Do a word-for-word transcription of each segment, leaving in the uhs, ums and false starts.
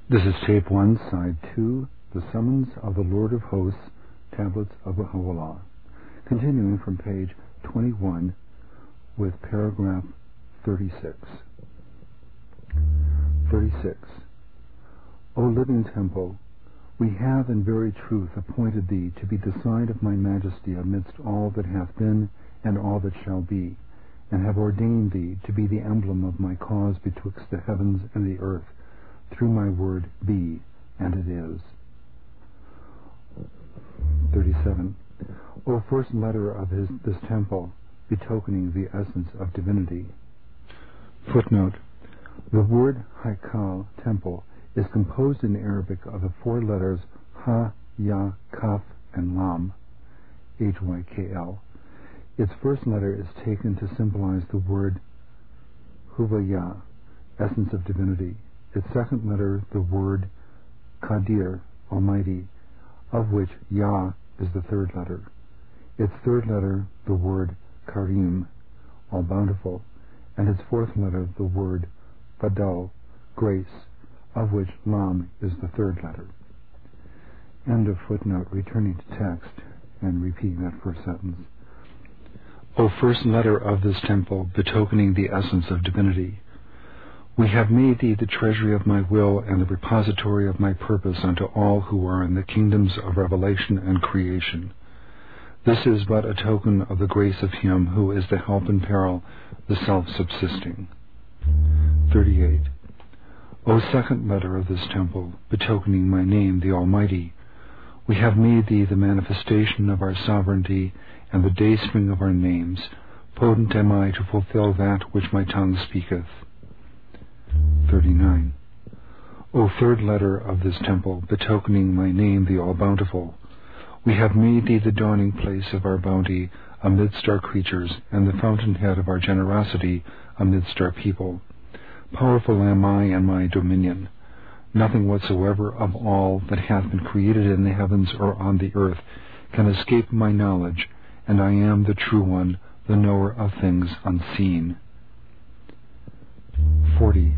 This is tape one, side two, The Summons of the Lord of Hosts, Tablets of Baha'u'llah. Continuing from page twenty-one with paragraph thirty-six. thirty-six. O living temple, we have in very truth appointed thee to be the sign of my majesty amidst all that hath been and all that shall be, and have ordained thee to be the emblem of my cause betwixt the heavens and the earth, through my word be, and it is. thirty-seven. O first letter of his, this temple, betokening the essence of divinity. Footnote. The word Haikal, temple, is composed in Arabic of the four letters Ha, Ya, Kaf, and Lam, H Y K L. Its first letter is taken to symbolize the word Huvaya, essence of divinity. Its second letter, the word Qadir, Almighty, of which Ya is the third letter. Its third letter, the word Karim, All Bountiful, and its fourth letter, the word Fadal, Grace, of which Lam is the third letter. End of footnote. Returning to text and repeating that first sentence. O first letter of this temple, betokening the essence of divinity, we have made thee the treasury of my will and the repository of my purpose unto all who are in the kingdoms of revelation and creation. This is but a token of the grace of him who is the help in peril, the self-subsisting. thirty-eight. O second letter of this temple, betokening my name, the Almighty, we have made thee the manifestation of our sovereignty and the dayspring of our names. Potent am I to fulfill that which my tongue speaketh. thirty-nine. O third letter of this temple, betokening my name, the All-Bountiful, we have made thee the dawning place of our bounty amidst our creatures, and the fountainhead of our generosity amidst our people. Powerful am I in my dominion. Nothing whatsoever of all that hath been created in the heavens or on the earth can escape my knowledge, and I am the true one, the knower of things unseen. forty.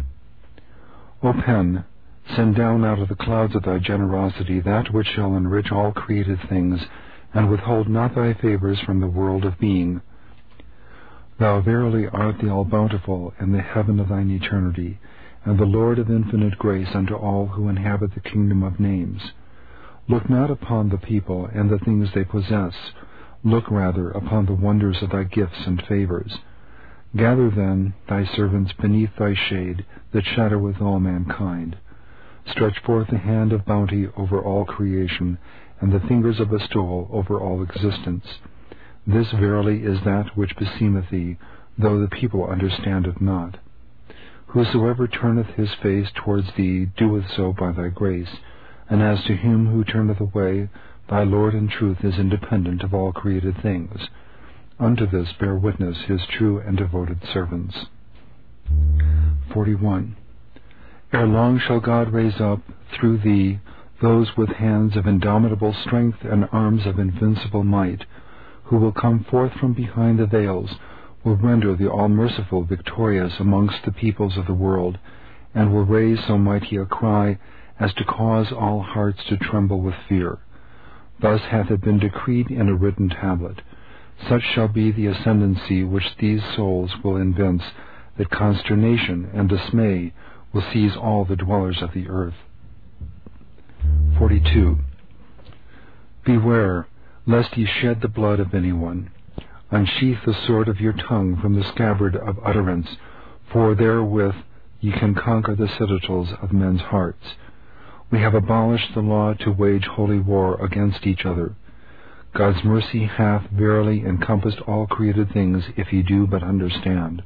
O pen, send down out of the clouds of thy generosity that which shall enrich all created things, and withhold not thy favors from the world of being. Thou verily art the All-Bountiful in the heaven of thine eternity, and the Lord of infinite grace unto all who inhabit the kingdom of names. Look not upon the people and the things they possess. Look rather upon the wonders of thy gifts and favors. Gather then thy servants beneath thy shade that shadoweth all mankind. Stretch forth the hand of bounty over all creation, and the fingers of bestowal over all existence. This verily is that which beseemeth thee, though the people understand it not. Whosoever turneth his face towards thee doeth so by thy grace, and as to him who turneth away, thy Lord in truth is independent of all created things. Unto this bear witness his true and devoted servants. forty-one. Ere long shall God raise up, through thee, those with hands of indomitable strength and arms of invincible might, who will come forth from behind the veils, will render the All-Merciful victorious amongst the peoples of the world, and will raise so mighty a cry as to cause all hearts to tremble with fear. Thus hath it been decreed in a written tablet. Such shall be the ascendancy which these souls will evince, that consternation and dismay will seize all the dwellers of the earth. forty-two. Beware, lest ye shed the blood of anyone. Unsheath the sword of your tongue from the scabbard of utterance, for therewith ye can conquer the citadels of men's hearts. We have abolished the law to wage holy war against each other. God's mercy hath verily encompassed all created things, if ye do but understand.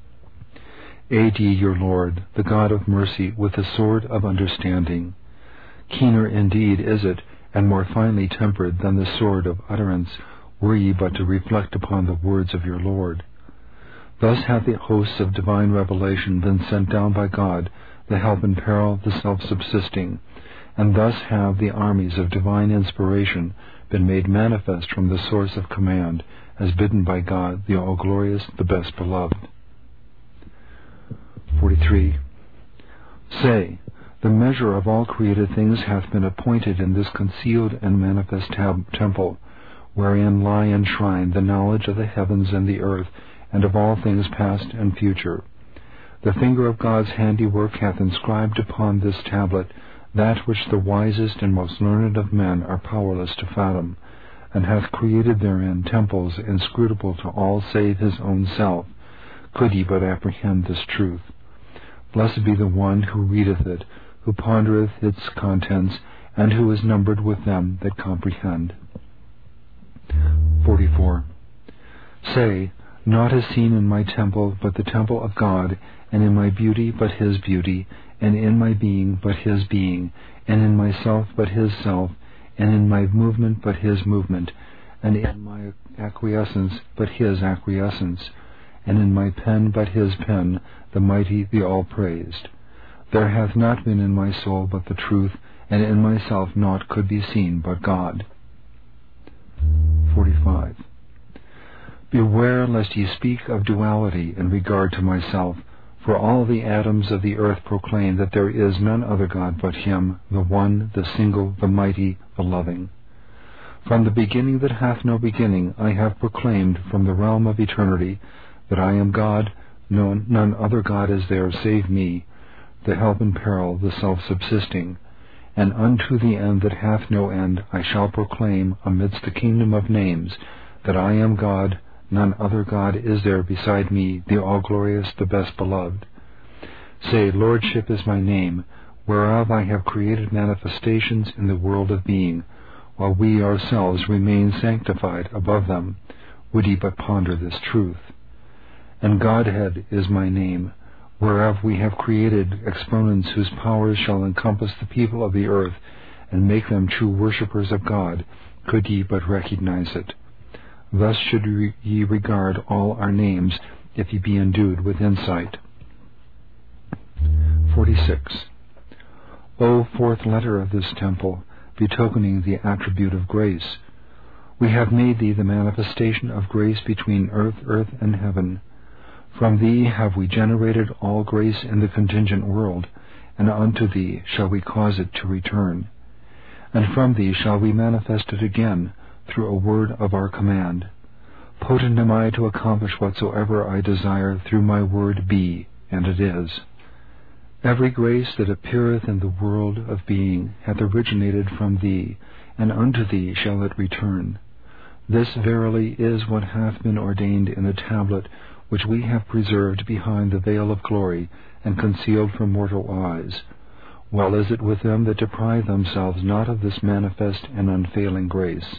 Aid ye your Lord, the God of mercy, with the sword of understanding. Keener indeed is it, and more finely tempered than the sword of utterance, were ye but to reflect upon the words of your Lord. Thus hath the hosts of divine revelation been sent down by God, the help in peril, the self-subsisting, and thus have the armies of divine inspiration been made manifest from the source of command, as bidden by God, the all-glorious, the best beloved. forty-three. Say, The measure of all created things hath been appointed in this concealed and manifest tab- temple, wherein lie enshrined the knowledge of the heavens and the earth, and of all things past and future. The finger of God's handiwork hath inscribed upon this tablet that which the wisest and most learned of men are powerless to fathom, and hath created therein temples inscrutable to all save his own self, could he but apprehend this truth. Blessed be the one who readeth it, who pondereth its contents, and who is numbered with them that comprehend. forty-four. Say, naught is seen in my temple but the temple of God, and in my beauty but his beauty, and in my being but his being, and in myself but his self, and in my movement but his movement, and in my acquiescence but his acquiescence, and in my pen but his pen, the mighty, the all-praised. There hath not been in my soul but the truth, and in myself naught could be seen but God. forty-five. Beware lest ye speak of duality in regard to myself, for all the atoms of the earth proclaim that there is none other God but him, the one, the single, the mighty, the loving. From the beginning that hath no beginning, I have proclaimed from the realm of eternity that I am God, none, none other God is there save me, the help in peril, the self-subsisting. And unto the end that hath no end I shall proclaim amidst the kingdom of names that I am God, none other God is there beside me, the all-glorious, the best beloved. Say, Lordship is my name, whereof I have created manifestations in the world of being, while we ourselves remain sanctified above them, would ye but ponder this truth. And Godhead is my name, whereof we have created exponents whose powers shall encompass the people of the earth, and make them true worshippers of God, could ye but recognize it. Thus should ye regard all our names, if ye be endued with insight. forty-six. O fourth letter of this temple, betokening the attribute of grace, we have made thee the manifestation of grace between earth, earth, and heaven. From thee have we generated all grace in the contingent world, and unto thee shall we cause it to return. And from thee shall we manifest it again, through a word of our command. Potent am I to accomplish whatsoever I desire through my word be, and it is. Every grace that appeareth in the world of being hath originated from thee, and unto thee shall it return. This verily is what hath been ordained in a tablet, which we have preserved behind the veil of glory, and concealed from mortal eyes. Well is it with them that deprive themselves not of this manifest and unfailing grace.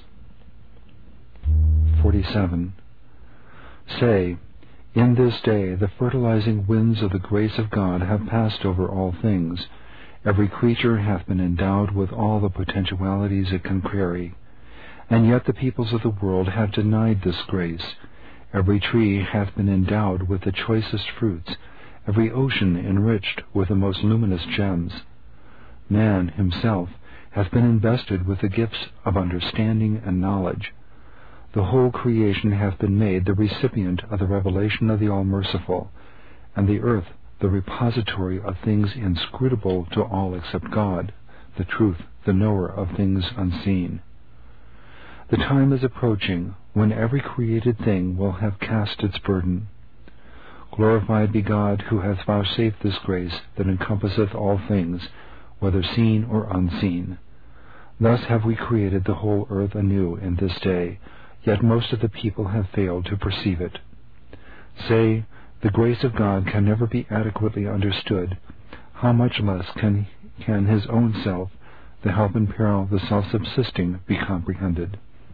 forty-seven. Say, in this day the fertilizing winds of the grace of God have passed over all things. Every creature hath been endowed with all the potentialities it can carry. And yet the peoples of the world have denied this grace. Every tree hath been endowed with the choicest fruits, every ocean enriched with the most luminous gems. Man himself hath been invested with the gifts of understanding and knowledge. The whole creation hath been made the recipient of the revelation of the All-Merciful, and the earth the repository of things inscrutable to all except God, the truth, the knower of things unseen. The time is approaching when every created thing will have cast its burden. Glorified be God, who hath vouchsafed this grace that encompasseth all things, whether seen or unseen. Thus have we created the whole earth anew in this day, yet most of the people have failed to perceive it. Say, the grace of God can never be adequately understood. How much less can, can his own self, the help in peril, the self-subsisting, be comprehended?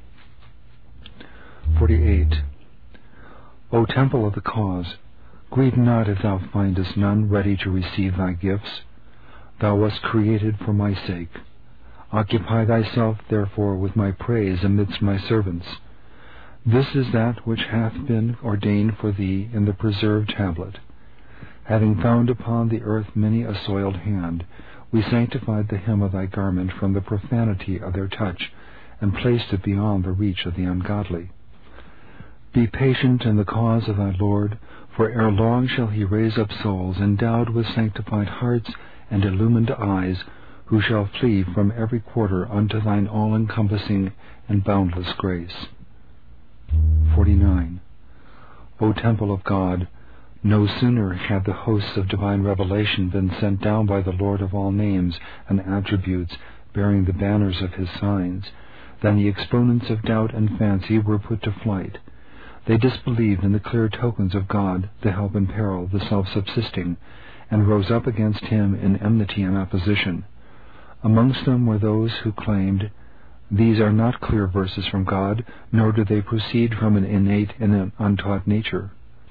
forty-eight. O temple of the cause, grieve not if thou findest none ready to receive thy gifts. Thou wast created for my sake. Occupy thyself, therefore, with my praise amidst my servants. This is that which hath been ordained for thee in the preserved tablet. Having found upon the earth many a soiled hand, we sanctified the hem of thy garment from the profanity of their touch, and placed it beyond the reach of the ungodly. Be patient in the cause of thy Lord, for ere long shall he raise up souls endowed with sanctified hearts and illumined eyes, who shall flee from every quarter unto thine all-encompassing and boundless grace. forty-nine. O temple of God, no sooner had the hosts of divine revelation been sent down by the Lord of all names and attributes, bearing the banners of his signs, than the exponents of doubt and fancy were put to flight. They disbelieved in the clear tokens of God, the help and peril, the self-subsisting, and rose up against him in enmity and opposition. Amongst them were those who claimed, "These are not clear verses from God, nor do they proceed from an innate and an untaught nature."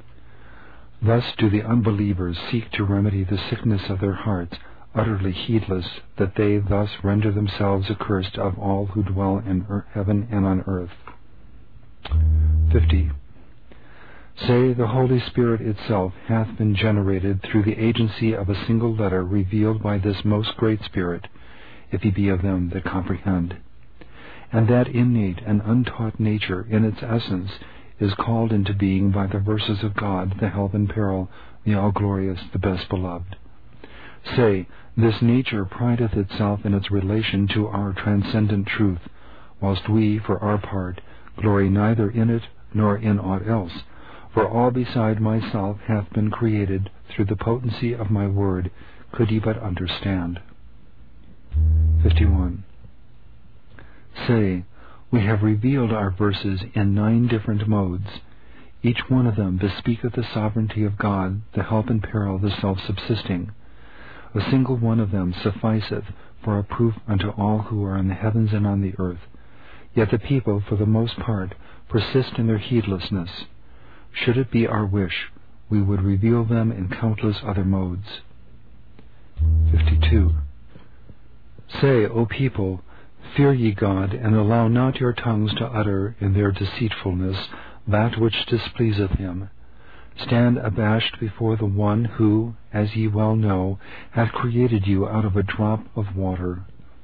Thus do the unbelievers seek to remedy the sickness of their hearts, utterly heedless that they thus render themselves accursed of all who dwell in earth, heaven and on earth. fifty. Say, the Holy Spirit itself hath been generated through the agency of a single letter revealed by this most great Spirit, if he be of them that comprehend. And that innate and untaught nature in its essence is called into being by the verses of God, the help and peril, the all-glorious, the best beloved. Say, this nature prideth itself in its relation to our transcendent truth, whilst we, for our part, glory neither in it nor in aught else, for all beside myself hath been created through the potency of my word, could ye but understand. fifty-one. Say, we have revealed our verses in nine different modes. Each one of them bespeaketh the sovereignty of God, the help and peril, the self-subsisting. A single one of them sufficeth for a proof unto all who are in the heavens and on the earth. Yet the people, for the most part, persist in their heedlessness. Should it be our wish, we would reveal them in countless other modes. fifty-two. Say, O people, fear ye God, and allow not your tongues to utter in their deceitfulness that which displeaseth him. Stand abashed before the one who, as ye well know, hath created you out of a drop of water.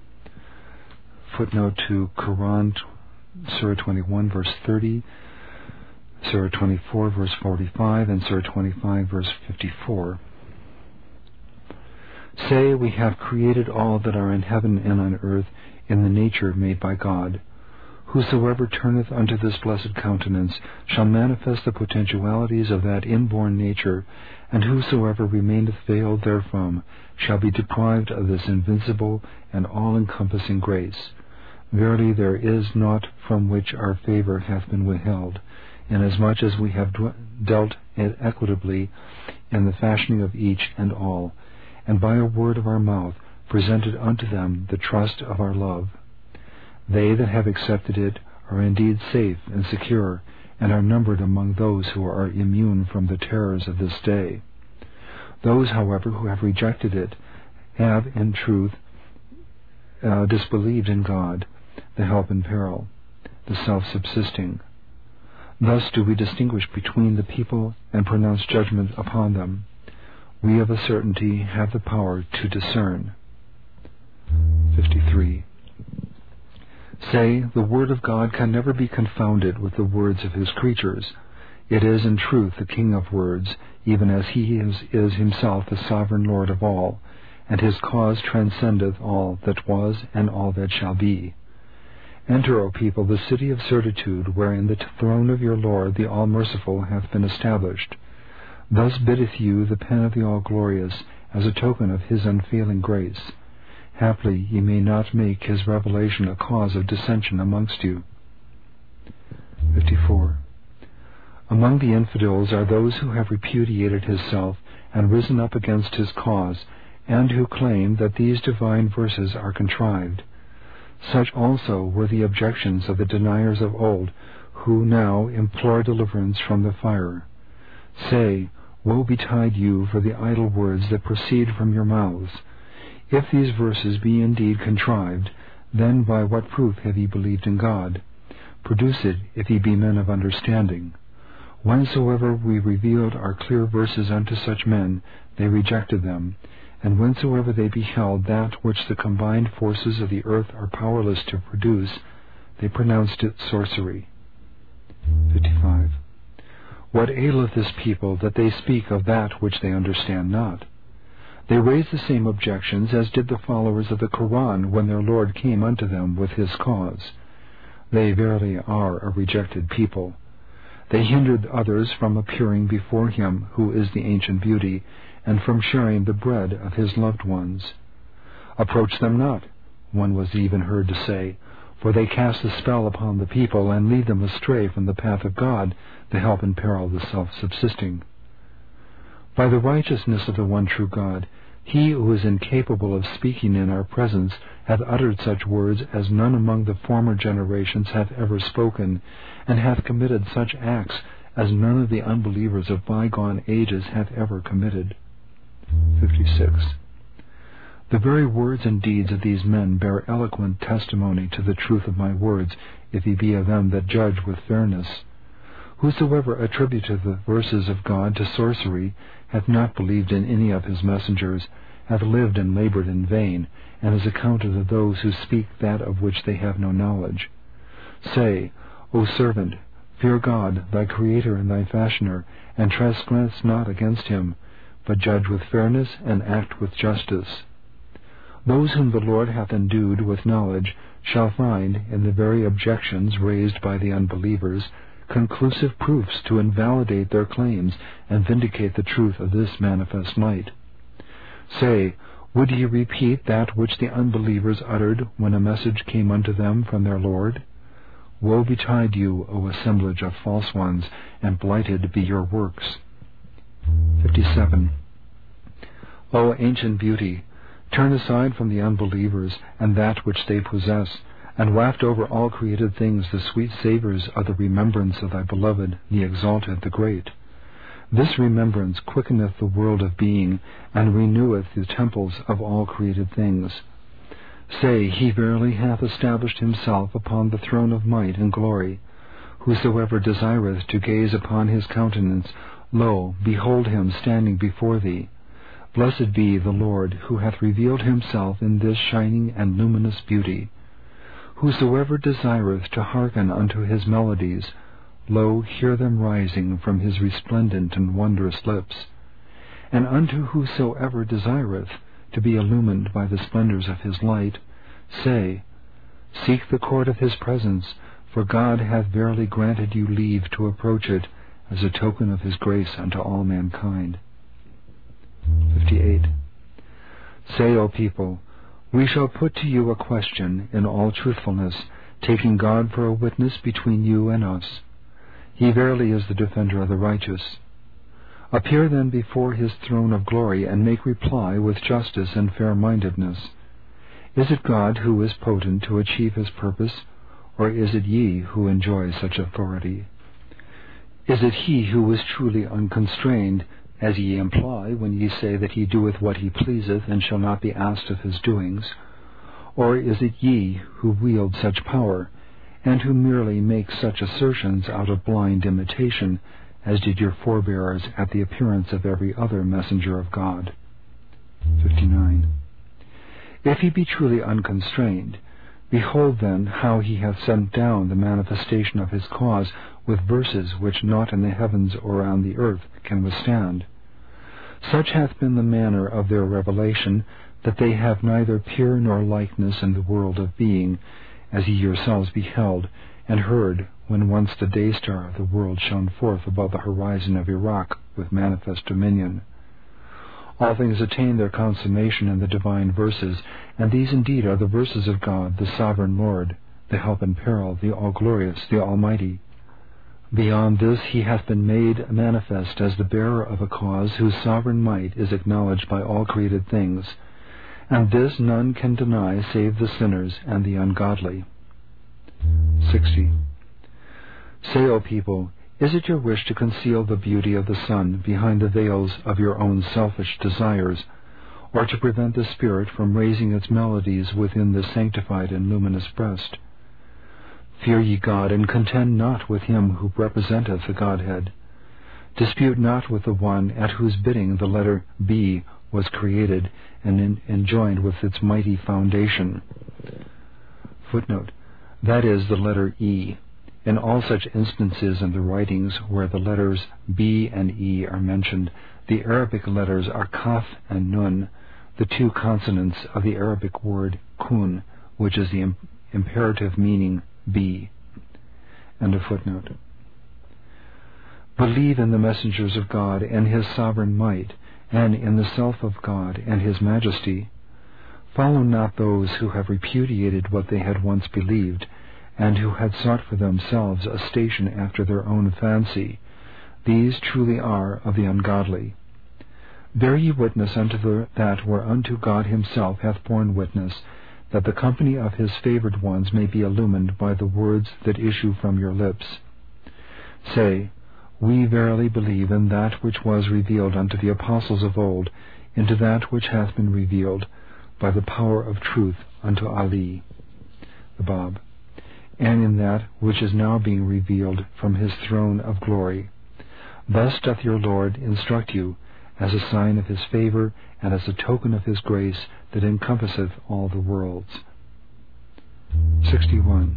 Footnote to Quran, Surah twenty-one, verse thirty, Surah twenty-four, verse forty-five, and Surah twenty-five, verse fifty-four. Say, we have created all that are in heaven and on earth in the nature made by God. Whosoever turneth unto this blessed countenance shall manifest the potentialities of that inborn nature, and whosoever remaineth veiled therefrom shall be deprived of this invincible and all-encompassing grace. Verily there is naught from which our favour hath been withheld, inasmuch as we have dealt it equitably in the fashioning of each and all, and by a word of our mouth presented unto them the trust of our love. They that have accepted it are indeed safe and secure, and are numbered among those who are immune from the terrors of this day. Those, however, who have rejected it have, in truth, uh, disbelieved in God, the help and peril, the self-subsisting. Thus do we distinguish between the people and pronounce judgment upon them. We of a certainty have the power to discern. fifty-three. Say, the word of God can never be confounded with the words of his creatures. It is in truth the King of words, even as he is, is himself the sovereign Lord of all, and his cause transcendeth all that was and all that shall be. Enter, O people, the city of certitude, wherein the throne of your Lord, the All-Merciful, hath been established. Thus biddeth you the pen of the All-Glorious, as a token of his unfailing grace. Haply ye may not make his revelation a cause of dissension amongst you. fifty-four. Among the infidels are those who have repudiated his self and risen up against his cause, and who claim that these divine verses are contrived. Such also were the objections of the deniers of old, who now implore deliverance from the fire. Say, woe betide you for the idle words that proceed from your mouths. If these verses be indeed contrived, then by what proof have ye believed in God? Produce it, if ye be men of understanding. Whensoever we revealed our clear verses unto such men, they rejected them, and whensoever they beheld that which the combined forces of the earth are powerless to produce, they pronounced it sorcery. fifty-five. What aileth this people that they speak of that which they understand not? They raise the same objections as did the followers of the Quran when their Lord came unto them with his cause. They verily are a rejected people. They hindered others from appearing before him who is the ancient beauty, and from sharing the bread of his loved ones. Approach them not, one was even heard to say, for they cast a spell upon the people and lead them astray from the path of God to help imperil the self-subsisting. By the righteousness of the one true God, he who is incapable of speaking in our presence hath uttered such words as none among the former generations hath ever spoken, and hath committed such acts as none of the unbelievers of bygone ages hath ever committed. fifty-six. The very words and deeds of these men bear eloquent testimony to the truth of my words, if he be of them that judge with fairness. Whosoever attributeth the verses of God to sorcery hath not believed in any of his messengers, hath lived and labored in vain, and is accounted of those who speak that of which they have no knowledge. Say, O servant, fear God, thy Creator and thy Fashioner, and transgress not against him, but judge with fairness and act with justice. Those whom the Lord hath endued with knowledge shall find, in the very objections raised by the unbelievers, conclusive proofs to invalidate their claims and vindicate the truth of this manifest light. Say, would ye repeat that which the unbelievers uttered when a message came unto them from their Lord? Woe betide you, O assemblage of false ones, and blighted be your works. fifty-seven. O ancient beauty, turn aside from the unbelievers and that which they possess, and waft over all created things the sweet savours of the remembrance of thy beloved, the exalted, the great. This remembrance quickeneth the world of being, and reneweth the temples of all created things. Say, he verily hath established himself upon the throne of might and glory. Whosoever desireth to gaze upon his countenance, lo, behold him standing before thee. Blessed be the Lord, who hath revealed himself in this shining and luminous beauty. Whosoever desireth to hearken unto his melodies, lo, hear them rising from his resplendent and wondrous lips. And unto whosoever desireth to be illumined by the splendors of his light, say, seek the court of his presence, for God hath verily granted you leave to approach it, as a token of his grace unto all mankind. fifty-eight. Say, O people, we shall put to you a question in all truthfulness, taking God for a witness between you and us. He verily is the defender of the righteous. Appear then before his throne of glory, and make reply with justice and fair-mindedness. Is it God who is potent to achieve his purpose, or is it ye who enjoy such authority? Is it he who is truly unconstrained, as ye imply when ye say that he doeth what he pleaseth, and shall not be asked of his doings? Or is it ye who wield such power, and who merely make such assertions out of blind imitation, as did your forebears at the appearance of every other messenger of God? fifty-nine. If he be truly unconstrained, behold then how he hath sent down the manifestation of his cause with verses which naught in the heavens or on the earth can withstand. Such hath been the manner of their revelation, that they have neither peer nor likeness in the world of being, as ye yourselves beheld and heard when once the day-star of the world shone forth above the horizon of Iraq with manifest dominion. All things attain their consummation in the divine verses, and these indeed are the verses of God, the sovereign Lord, the help in peril, the all-glorious, the Almighty. Beyond this he hath been made manifest as the bearer of a cause whose sovereign might is acknowledged by all created things, and this none can deny save the sinners and the ungodly. sixty. Say, O people, is it your wish to conceal the beauty of the sun behind the veils of your own selfish desires, or to prevent the Spirit from raising its melodies within the sanctified and luminous breast? Fear ye God, and contend not with him who representeth the Godhead. Dispute not with the one at whose bidding the letter B was created and in, enjoined with its mighty foundation. Footnote. That is the letter E. In all such instances in the writings where the letters B and E are mentioned, the Arabic letters are Kaf and Nun, the two consonants of the Arabic word kun, which is the im- imperative meaning be. End of footnote. Believe in the messengers of God and his sovereign might, and in the self of God and his majesty. Follow not those who have repudiated what they had once believed, and who had sought for themselves a station after their own fancy. These truly are of the ungodly. Bear ye witness unto the, that whereunto God himself hath borne witness, that the company of his favored ones may be illumined by the words that issue from your lips. Say, We verily believe in that which was revealed unto the apostles of old, into that which hath been revealed by the power of truth unto Ali, the Bab, and in that which is now being revealed from his throne of glory. Thus doth your Lord instruct you, as a sign of his favor and as a token of his grace that encompasseth all the worlds. sixty-one.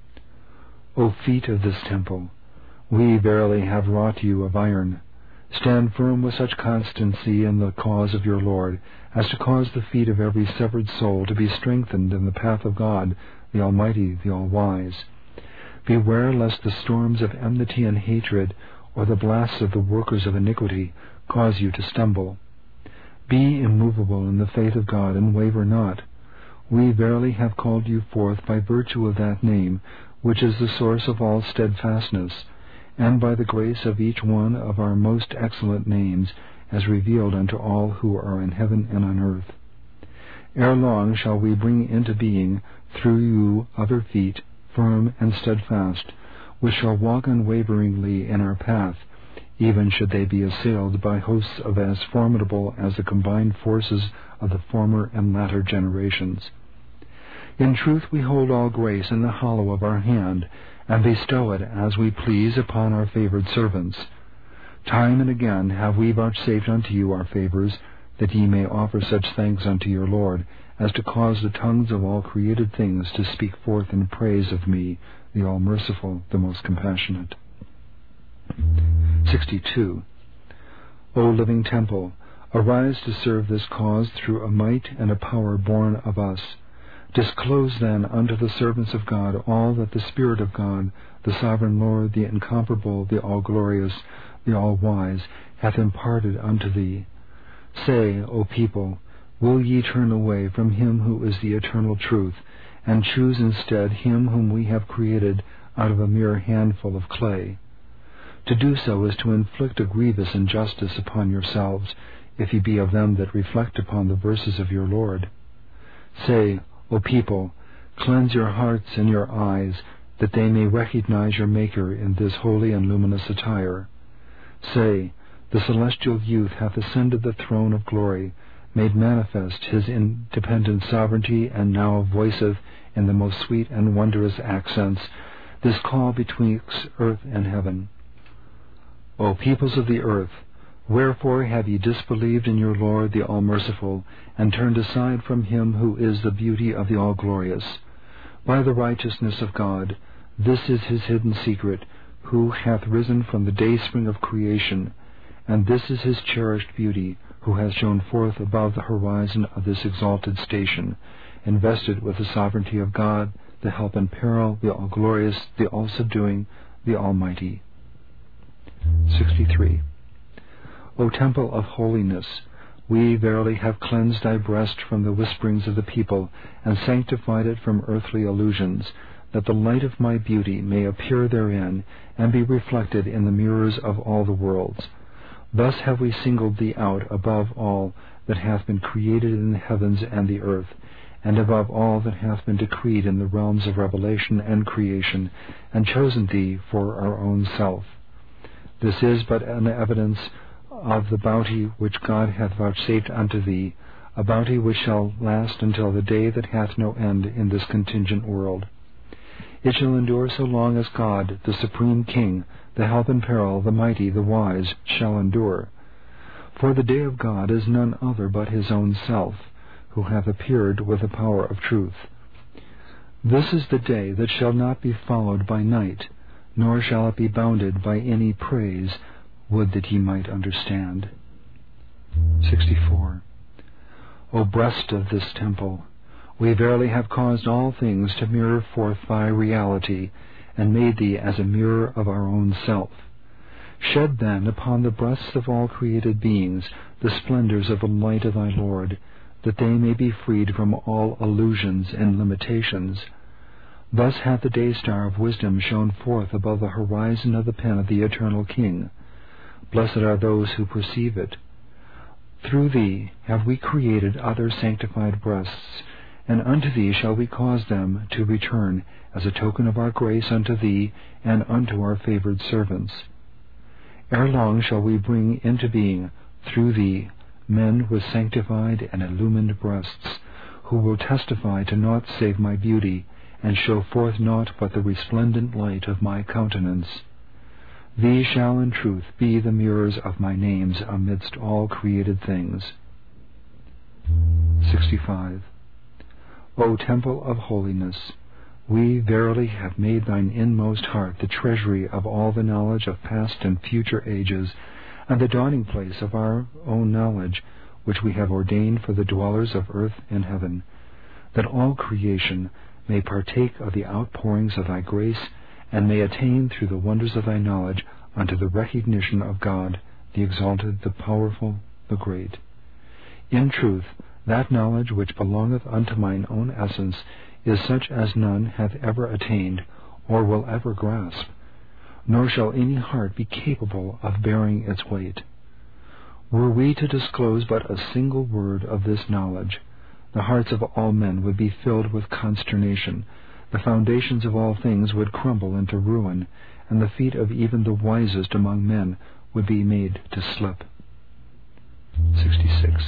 O feet of this temple, we verily have wrought you of iron. Stand firm with such constancy in the cause of your Lord, as to cause the feet of every severed soul to be strengthened in the path of God, the Almighty, the All-Wise. Beware lest the storms of enmity and hatred, or the blasts of the workers of iniquity, cause you to stumble. Be immovable in the faith of God, and waver not. We verily have called you forth by virtue of that name, which is the source of all steadfastness, and by the grace of each one of our most excellent names, as revealed unto all who are in heaven and on earth. Ere long shall we bring into being through you other feet, firm and steadfast, which shall walk unwaveringly in our path, even should they be assailed by hosts of as formidable as the combined forces of the former and latter generations. In truth we hold all grace in the hollow of our hand, and bestow it as we please upon our favored servants. Time and again have we vouchsafed unto you our favors, that ye may offer such thanks unto your Lord, as to cause the tongues of all created things to speak forth in praise of me, the all-merciful, the most compassionate. sixty-two. O living temple, arise to serve this cause through a might and a power born of us. Disclose then unto the servants of God all that the Spirit of God, the sovereign Lord, the incomparable, the all-glorious, the all-wise, hath imparted unto thee. Say, O people, will ye turn away from him who is the eternal truth, and choose instead him whom we have created out of a mere handful of clay? To do so is to inflict a grievous injustice upon yourselves, if ye be of them that reflect upon the verses of your Lord. Say, O people, cleanse your hearts and your eyes, that they may recognize your Maker in this holy and luminous attire. Say, the celestial youth hath ascended the throne of glory, made manifest his independent sovereignty, and now voiceth in the most sweet and wondrous accents this call betwixt earth and heaven. O peoples of the earth, wherefore have ye disbelieved in your Lord the All-Merciful, and turned aside from him who is the beauty of the All-Glorious? By the righteousness of God, this is his hidden secret, who hath risen from the dayspring of creation, and this is his cherished beauty, who hath shone forth above the horizon of this exalted station, invested with the sovereignty of God, the help in peril, the All-Glorious, the All-Subduing, the Almighty. sixty-three. O temple of holiness, we verily have cleansed thy breast from the whisperings of the people, and sanctified it from earthly illusions, that the light of my beauty may appear therein, and be reflected in the mirrors of all the worlds. Thus have we singled thee out above all that hath been created in the heavens and the earth, and above all that hath been decreed in the realms of revelation and creation, and chosen thee for our own self. This is but an evidence of the bounty which God hath vouchsafed unto thee, a bounty which shall last until the day that hath no end in this contingent world. It shall endure so long as God, the Supreme King, the help in peril, the mighty, the wise, shall endure. For the day of God is none other but his own self, who hath appeared with the power of truth. This is the day that shall not be followed by night, nor shall it be bounded by any praise, would that ye might understand. sixty-four. O breast of this temple, we verily have caused all things to mirror forth thy reality, and made thee as a mirror of our own self. Shed then upon the breasts of all created beings the splendors of the light of thy Lord, that they may be freed from all illusions and limitations. Thus hath the day star of wisdom shone forth above the horizon of the pen of the eternal King. Blessed are those who perceive it. Through thee have we created other sanctified breasts, and unto thee shall we cause them to return as a token of our grace unto thee and unto our favored servants. Ere long shall we bring into being, through thee, men with sanctified and illumined breasts, who will testify to naught save my beauty, and show forth naught but the resplendent light of my countenance. These shall in truth be the mirrors of my names amidst all created things. sixty-five. O temple of holiness, we verily have made thine inmost heart the treasury of all the knowledge of past and future ages, and the dawning place of our own knowledge, which we have ordained for the dwellers of earth and heaven, that all creation may partake of the outpourings of thy grace, and may attain through the wonders of thy knowledge unto the recognition of God, the exalted, the powerful, the great. In truth, that knowledge which belongeth unto mine own essence is such as none hath ever attained, or will ever grasp, nor shall any heart be capable of bearing its weight. Were we to disclose but a single word of this knowledge, the hearts of all men would be filled with consternation, the foundations of all things would crumble into ruin, and the feet of even the wisest among men would be made to slip. sixty-six.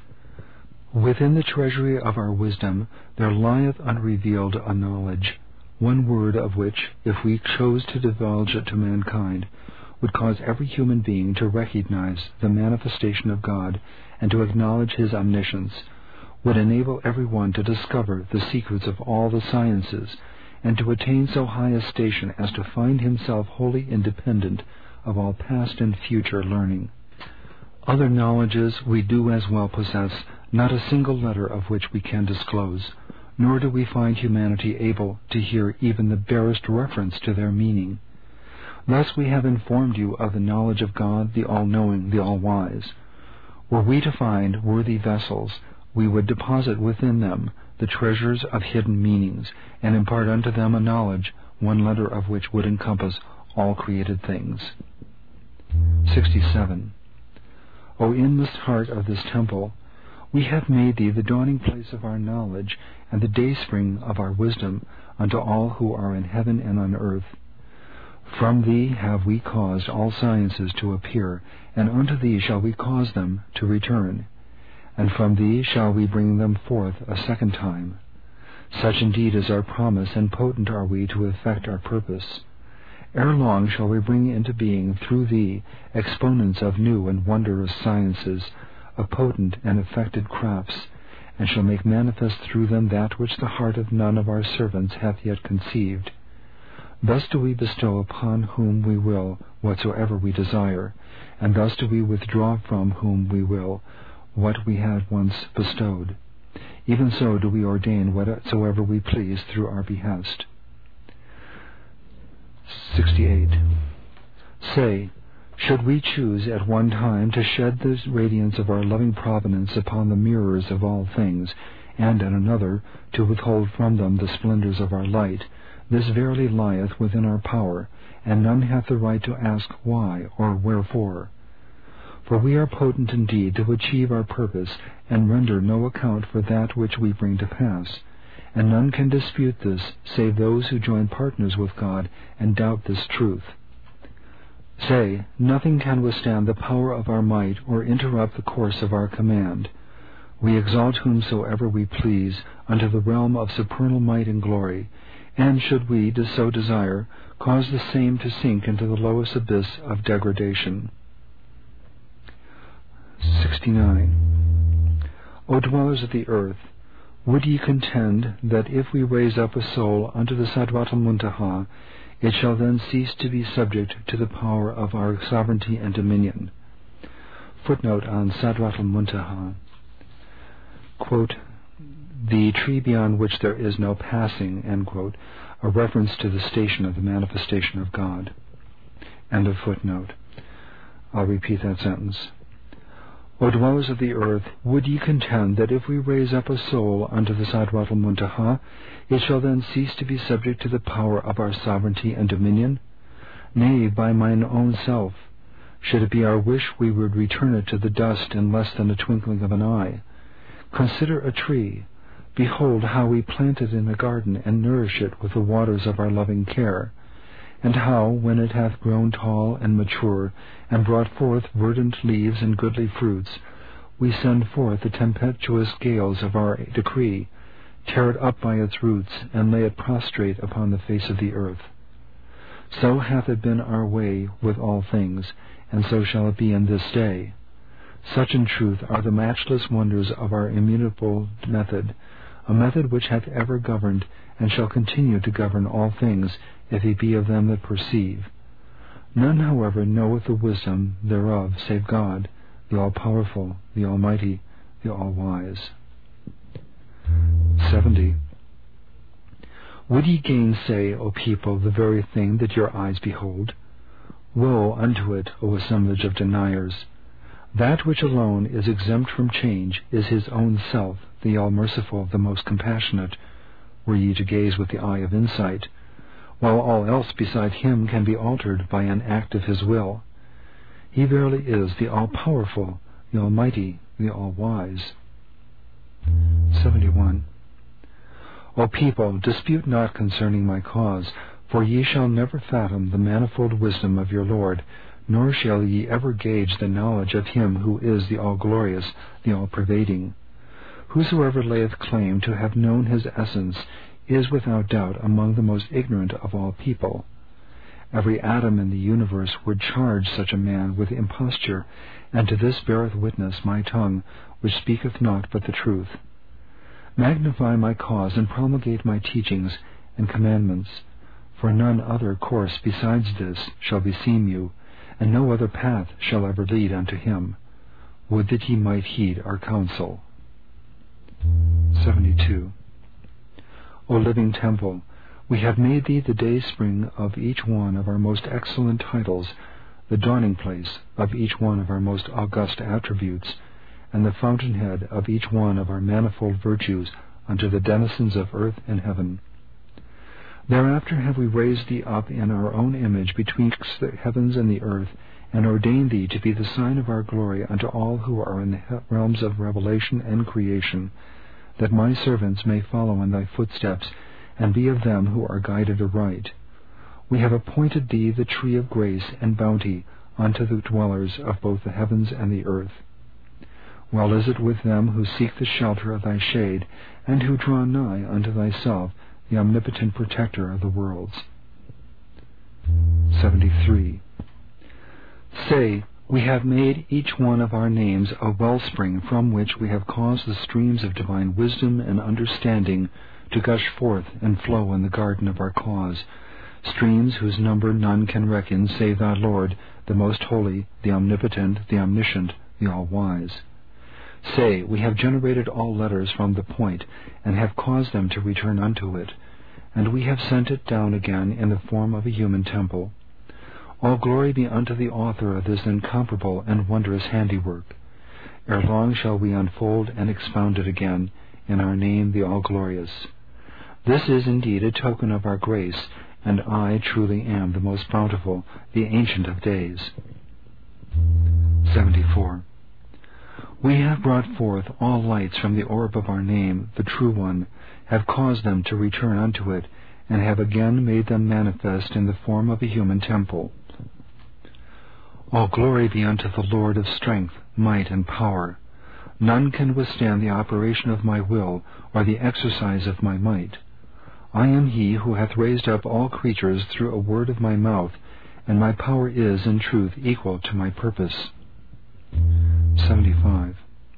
Within the treasury of our wisdom there lieth unrevealed a knowledge, one word of which, if we chose to divulge it to mankind, would cause every human being to recognize the manifestation of God and to acknowledge his omniscience, would enable every one to discover the secrets of all the sciences, and to attain so high a station as to find himself wholly independent of all past and future learning. Other knowledges we do as well possess, not a single letter of which we can disclose, nor do we find humanity able to hear even the barest reference to their meaning. Thus we have informed you of the knowledge of God, the all-knowing, the all-wise. Were we to find worthy vessels, we would deposit within them the treasures of hidden meanings, and impart unto them a knowledge, one letter of which would encompass all created things. sixty-seven. O inmost heart of this temple, we have made thee the dawning place of our knowledge, and the dayspring of our wisdom unto all who are in heaven and on earth. From thee have we caused all sciences to appear, and unto thee shall we cause them to return, and from thee shall we bring them forth a second time. Such indeed is our promise, and potent are we to effect our purpose. Ere long shall we bring into being through thee exponents of new and wondrous sciences, of potent and effected crafts, and shall make manifest through them that which the heart of none of our servants hath yet conceived. Thus do we bestow upon whom we will whatsoever we desire, and thus do we withdraw from whom we will what we had once bestowed. Even so do we ordain whatsoever we please through our behest. sixty-eight. Say, should we choose at one time to shed the radiance of our loving providence upon the mirrors of all things, and at another to withhold from them the splendors of our light, this verily lieth within our power, and none hath the right to ask why or wherefore. For we are potent indeed to achieve our purpose, and render no account for that which we bring to pass, and none can dispute this save those who join partners with God and doubt this truth. Say, nothing can withstand the power of our might or interrupt the course of our command. We exalt whomsoever we please unto the realm of supernal might and glory, and should we so desire, cause the same to sink into the lowest abyss of degradation. sixty-nine. O dwellers of the earth, would ye contend that if we raise up a soul unto the Sadrat al-Muntaha, it shall then cease to be subject to the power of our sovereignty and dominion? Footnote on Sadrat al-Muntaha. quote, the tree beyond which there is no passing, end quote, a reference to the station of the manifestation of God. End of footnote. I'll repeat that sentence. O dwellers of the earth, would ye contend that if we raise up a soul unto the Sadrat al-Muntaha, it shall then cease to be subject to the power of our sovereignty and dominion? Nay, by mine own self, should it be our wish, we would return it to the dust in less than a twinkling of an eye. Consider a tree. Behold how we plant it in a garden, and nourish it with the waters of our loving care, and how, when it hath grown tall and mature, and brought forth verdant leaves and goodly fruits, we send forth the tempestuous gales of our decree, tear it up by its roots, and lay it prostrate upon the face of the earth. So hath it been our way with all things, and so shall it be in this day. Such in truth are the matchless wonders of our immutable method, a method which hath ever governed, and shall continue to govern all things, if he be of them that perceive. None, however, knoweth the wisdom thereof, save God, the all-powerful, the almighty, the all-wise. seventy. Would ye gainsay, O people, the very thing that your eyes behold? Woe unto it, O assemblage of deniers! That which alone is exempt from change is his own self, the all-merciful, the most compassionate, were ye to gaze with the eye of insight, while all else beside him can be altered by an act of his will. He verily is the all-powerful, the almighty, the all-wise. seventy-one. O people, dispute not concerning my cause, for ye shall never fathom the manifold wisdom of your Lord, nor shall ye ever gauge the knowledge of him who is the all-glorious, the all-pervading. Whosoever layeth claim to have known his essence is without doubt among the most ignorant of all people. Every atom in the universe would charge such a man with imposture, and to this beareth witness my tongue, which speaketh naught but the truth. Magnify my cause, and promulgate my teachings and commandments, for none other course besides this shall beseem you, and no other path shall ever lead unto him. Would that ye might heed our counsel. seventy-two. O living temple, we have made thee the dayspring of each one of our most excellent titles, the dawning place of each one of our most august attributes, and the fountainhead of each one of our manifold virtues unto the denizens of earth and heaven. Thereafter have we raised thee up in our own image betwixt the heavens and the earth, and ordained thee to be the sign of our glory unto all who are in the realms of revelation and creation, that my servants may follow in thy footsteps, and be of them who are guided aright. We have appointed thee the tree of grace and bounty unto the dwellers of both the heavens and the earth. Well is it with them who seek the shelter of thy shade, and who draw nigh unto thyself, the omnipotent protector of the worlds. seventy-three. Say, we have made each one of our names a wellspring from which we have caused the streams of divine wisdom and understanding to gush forth and flow in the garden of our cause, streams whose number none can reckon save thy Lord, the most holy, the omnipotent, the omniscient, the all-wise. Say, we have generated all letters from the point, and have caused them to return unto it, and we have sent it down again in the form of a human temple. All glory be unto the author of this incomparable and wondrous handiwork. Ere long shall we unfold and expound it again, in our name the all-glorious. This is indeed a token of our grace, and I truly am the most bountiful, the Ancient of Days. seventy-four. We have brought forth all lights from the orb of our name, the True One, have caused them to return unto it, and have again made them manifest in the form of a human temple. All glory be unto the Lord of strength, might, and power. None can withstand the operation of my will, or the exercise of my might. I am he who hath raised up all creatures through a word of my mouth, and my power is, in truth, equal to my purpose. seventy-five.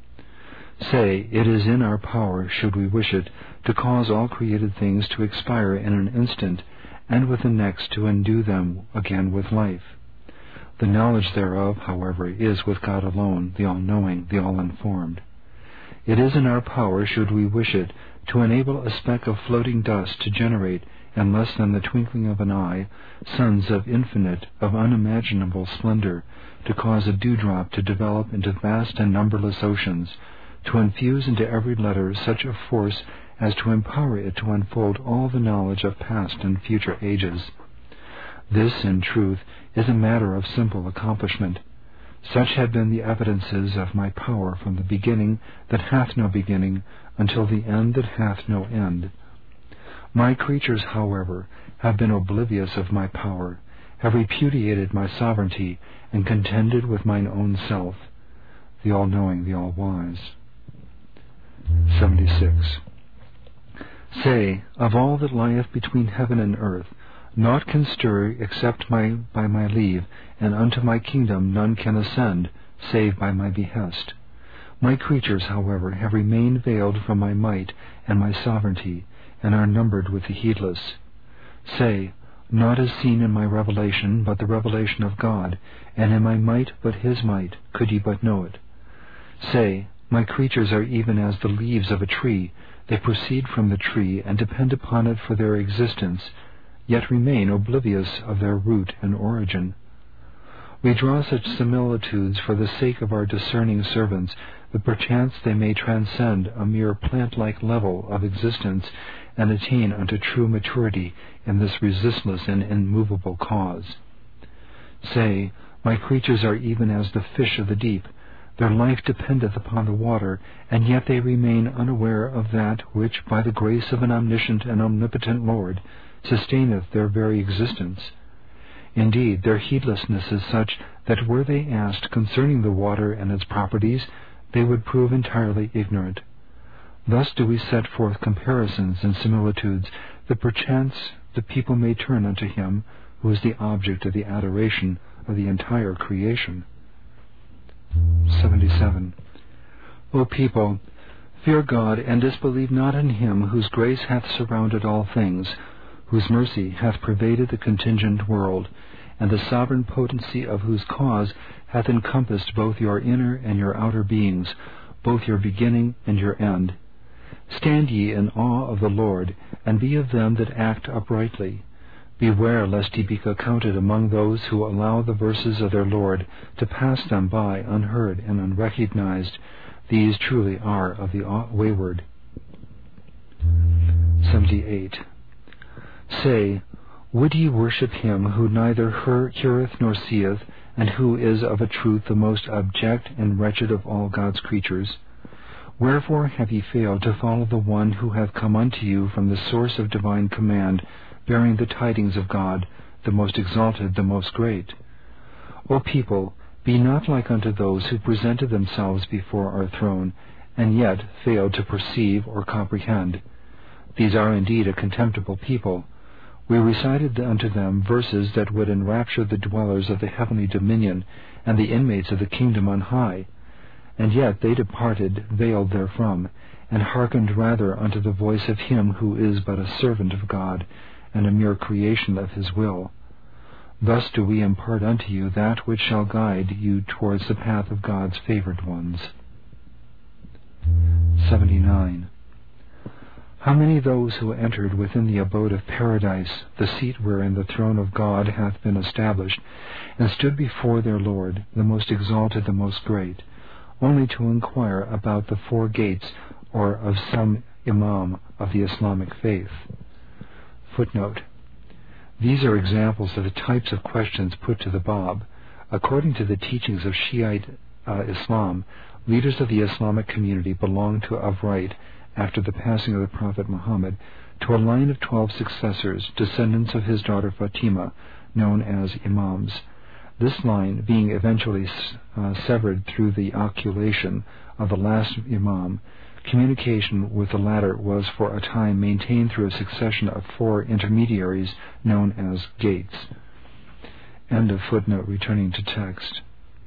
Say, it is in our power, should we wish it, to cause all created things to expire in an instant, and with the next to endue them again with life. The knowledge thereof, however, is with God alone, the all-knowing, the all-informed. It is in our power, should we wish it, to enable a speck of floating dust to generate, in less than the twinkling of an eye, suns of infinite, of unimaginable splendor, to cause a dewdrop to develop into vast and numberless oceans, to infuse into every letter such a force as to empower it to unfold all the knowledge of past and future ages. This, in truth, is a matter of simple accomplishment. Such have been the evidences of my power from the beginning that hath no beginning, until the end that hath no end. My creatures, however, have been oblivious of my power, have repudiated my sovereignty, and contended with mine own self, the all-knowing, the all-wise. seventy-six. Say, of all that lieth between heaven and earth, naught can stir except my, by my leave, and unto my kingdom none can ascend, save by my behest. My creatures, however, have remained veiled from my might and my sovereignty, and are numbered with the heedless. Say, naught is seen in my revelation but the revelation of God, and in my might but his might, could ye but know it. Say, my creatures are even as the leaves of a tree, they proceed from the tree, and depend upon it for their existence, yet remain oblivious of their root and origin. We draw such similitudes for the sake of our discerning servants, that perchance they may transcend a mere plant-like level of existence, and attain unto true maturity in this resistless and immovable cause. Say, my creatures are even as the fish of the deep. Their life dependeth upon the water, and yet they remain unaware of that which, by the grace of an omniscient and omnipotent Lord, sustaineth their very existence. Indeed, their heedlessness is such that were they asked concerning the water and its properties, they would prove entirely ignorant. Thus do we set forth comparisons and similitudes, that perchance the people may turn unto him who is the object of the adoration of the entire creation. seventy-seven. O people, fear God, and disbelieve not in him whose grace hath surrounded all things, whose mercy hath pervaded the contingent world, and the sovereign potency of whose cause hath encompassed both your inner and your outer beings, both your beginning and your end. Stand ye in awe of the Lord, and be of them that act uprightly. Beware lest ye be accounted among those who allow the verses of their Lord to pass them by unheard and unrecognized. These truly are of the wayward. seventy-eight. Say, would ye worship him who neither heareth nor seeth, and who is of a truth the most abject and wretched of all God's creatures? Wherefore have ye failed to follow the one who hath come unto you from the source of divine command, bearing the tidings of God, the most exalted, the most great? O people, be not like unto those who presented themselves before our throne, and yet failed to perceive or comprehend. These are indeed a contemptible people. We recited unto them verses that would enrapture the dwellers of the heavenly dominion and the inmates of the kingdom on high, and yet they departed veiled therefrom, and hearkened rather unto the voice of him who is but a servant of God, and a mere creation of his will. Thus do we impart unto you that which shall guide you towards the path of God's favored ones. seventy-nine. How many those who entered within the abode of paradise, the seat wherein the throne of God hath been established, and stood before their Lord, the most exalted, the most great, only to inquire about the four gates, or of some imam of the Islamic faith. Footnote. These are examples of the types of questions put to the Bab. According to the teachings of Shiite uh, Islam, leaders of the Islamic community belong to of right, after the passing of the Prophet Muhammad, to a line of twelve successors, descendants of his daughter Fatima, known as Imams. This line being eventually uh, severed through the occultation of the last Imam, communication with the latter was for a time maintained through a succession of four intermediaries known as gates. End of footnote. Returning to text.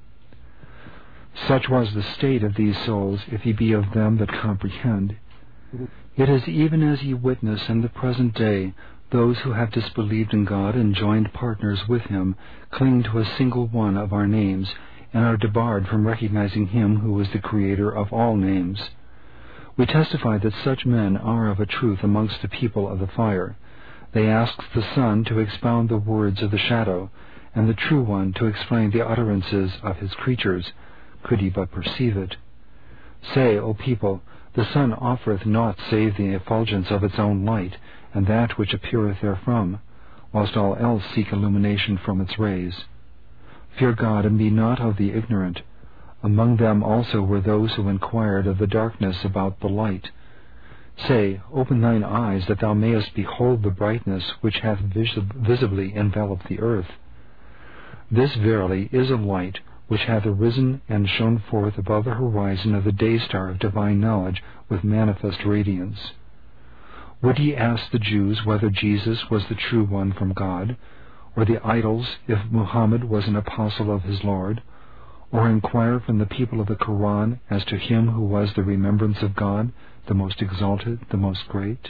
Such was the state of these souls, if ye be of them that comprehend. It is even as ye witness in the present day, those who have disbelieved in God and joined partners with him, cling to a single one of our names, and are debarred from recognizing him who is the creator of all names. We testify that such men are of a truth amongst the people of the fire. They ask the Son to expound the words of the shadow, and the True One to explain the utterances of his creatures, could he but perceive it. Say, O people, the sun offereth naught save the effulgence of its own light, and that which appeareth therefrom, whilst all else seek illumination from its rays. Fear God, and be not of the ignorant. Among them also were those who inquired of the darkness about the light. Say, open thine eyes, that thou mayest behold the brightness which hath vis- visibly enveloped the earth. This verily is a light which hath arisen and shone forth above the horizon of the day-star of divine knowledge with manifest radiance. Would ye ask the Jews whether Jesus was the true one from God, or the idols if Muhammad was an apostle of his Lord, or inquire from the people of the Quran as to him who was the remembrance of God, the most exalted, the most great?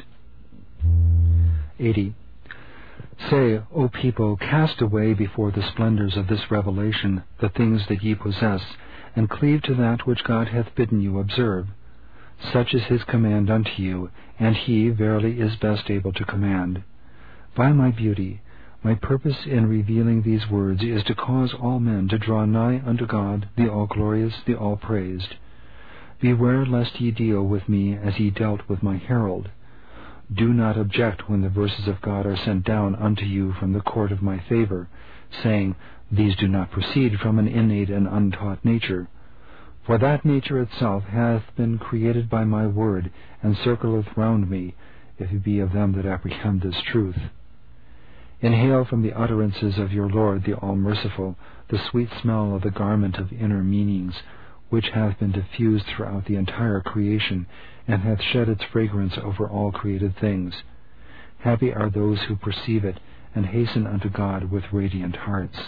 eighty. Say, O people, cast away before the splendors of this revelation the things that ye possess, and cleave to that which God hath bidden you observe. Such is his command unto you, and he verily is best able to command. By my beauty, my purpose in revealing these words is to cause all men to draw nigh unto God, the all-glorious, the all-praised. Beware lest ye deal with me as ye dealt with my herald. Do not object when the verses of God are sent down unto you from the court of my favor, saying, These do not proceed from an innate and untaught nature. For that nature itself hath been created by my word, and circleth round me, if it be of them that apprehend this truth. Inhale from the utterances of your Lord, the All-Merciful, the sweet smell of the garment of inner meanings, which hath been diffused throughout the entire creation, and hath shed its fragrance over all created things. Happy are those who perceive it, and hasten unto God with radiant hearts.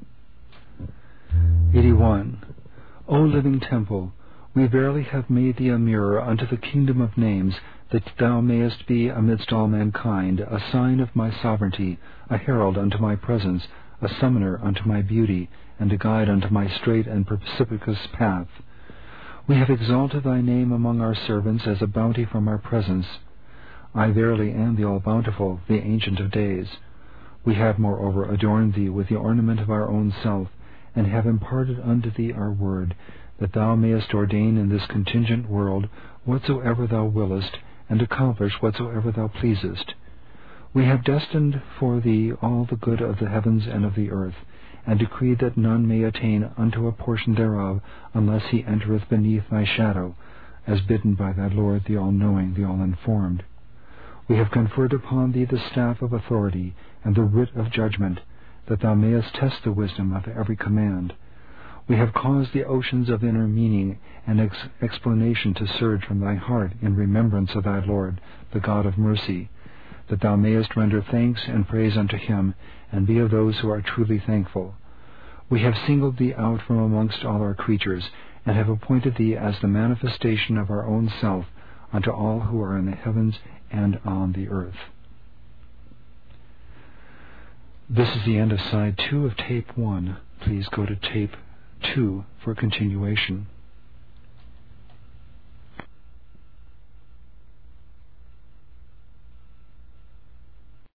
eighty-one. O living temple, we verily have made thee a mirror unto the kingdom of names, that thou mayest be amidst all mankind a sign of my sovereignty, a herald unto my presence, a summoner unto my beauty, and a guide unto my straight and precipitous path. We have exalted thy name among our servants as a bounty from our presence. I verily am the All-Bountiful, the Ancient of Days. We have moreover adorned thee with the ornament of our own self, and have imparted unto thee our word, that thou mayest ordain in this contingent world whatsoever thou willest, and accomplish whatsoever thou pleasest. We have destined for thee all the good of the heavens and of the earth, and decreed that none may attain unto a portion thereof, unless he entereth beneath thy shadow, as bidden by thy Lord, the all-knowing, the all-informed. We have conferred upon thee the staff of authority, and the writ of judgment, that thou mayest test the wisdom of every command. We have caused the oceans of inner meaning and ex- explanation to surge from thy heart in remembrance of thy Lord, the God of mercy, that thou mayest render thanks and praise unto him, and be of those who are truly thankful. We have singled thee out from amongst all our creatures, and have appointed thee as the manifestation of our own self unto all who are in the heavens and on the earth. This is the end of side two of tape one. Please go to tape two for continuation.